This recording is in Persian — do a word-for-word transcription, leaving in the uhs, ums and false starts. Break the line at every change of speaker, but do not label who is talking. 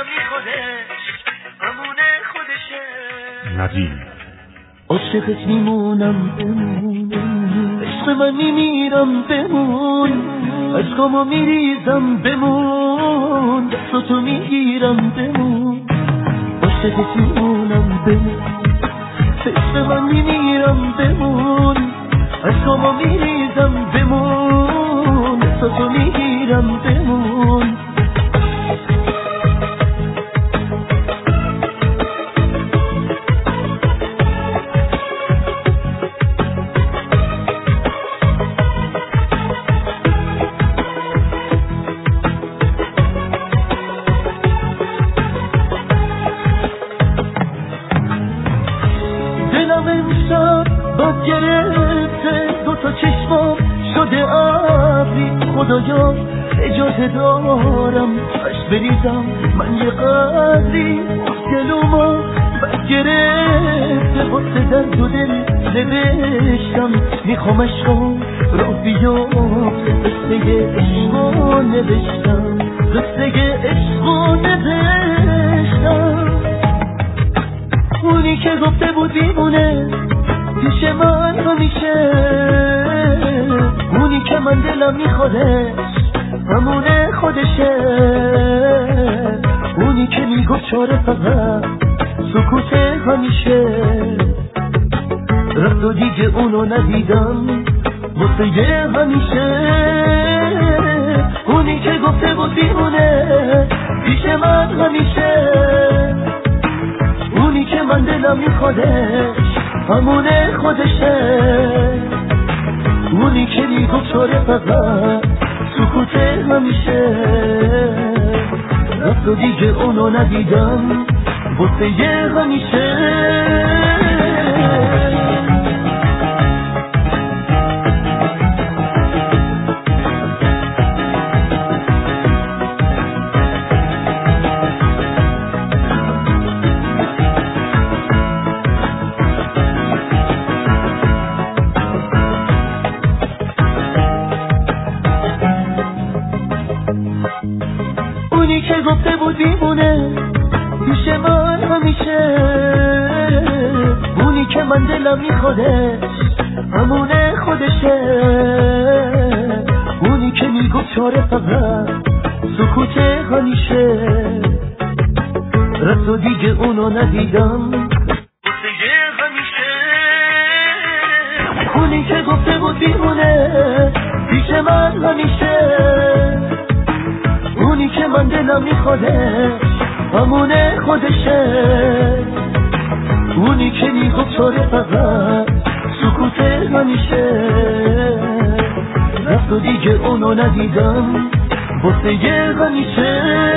دلم میخوادش همونه خودشه.
ندیم
عاشقت میمونم بمون، عشق من میمیرم بمون، عشقامو میریزم بمون، دستاتو میگیرم بمون. عاشقت میمونم بمون، عشق من میمیرم بمون، عشقامو میریزم بمون، دستاتو میگیرم بمون. دلم امشب باد گرفته، دوتا چشمام شده ابری، خدایا اجازه دارم عشق بریزم من یه قدری. دلوما باد گرفته، واسه درد و دل نوشتم، میخوام عشقم راه بیام، قصه عشقو نوشتم، قصه عشقو نوشتم. اونی که گفته بود بیمونه پیش من همیشه، اونی که من دلم میخوادش همونه خودشه، اونی که میگفت چاره فقط سکوت همیشه. رفت و دیگه اونو ندیدم واسه همیشه، اونی که گفته بود بیمونه پیش من همیشه، اونی که من دلم میخوادش همونه خودشه، اونی که میگفت چاره فقط سکوت همیشه. رفت و دیگه اونو ندیدم واسه همیشه. اونی که گفته بود بیمونه پیش من همیشه، اونی که من دلم میخوادش همونه خودشه، اونی که میگفت چاره فقط سکوت همیشه. رفت و دیگه اونو ندیدم واسه همیشه، اونی که گفته بود بیمونه پیش من همیشه، اونی که من دلم میخوادش همونه خودشه، اونی که میگفت چاره فقط سکوت همیشه. رفت و دیگه اونو ندیدم واسه همیشه.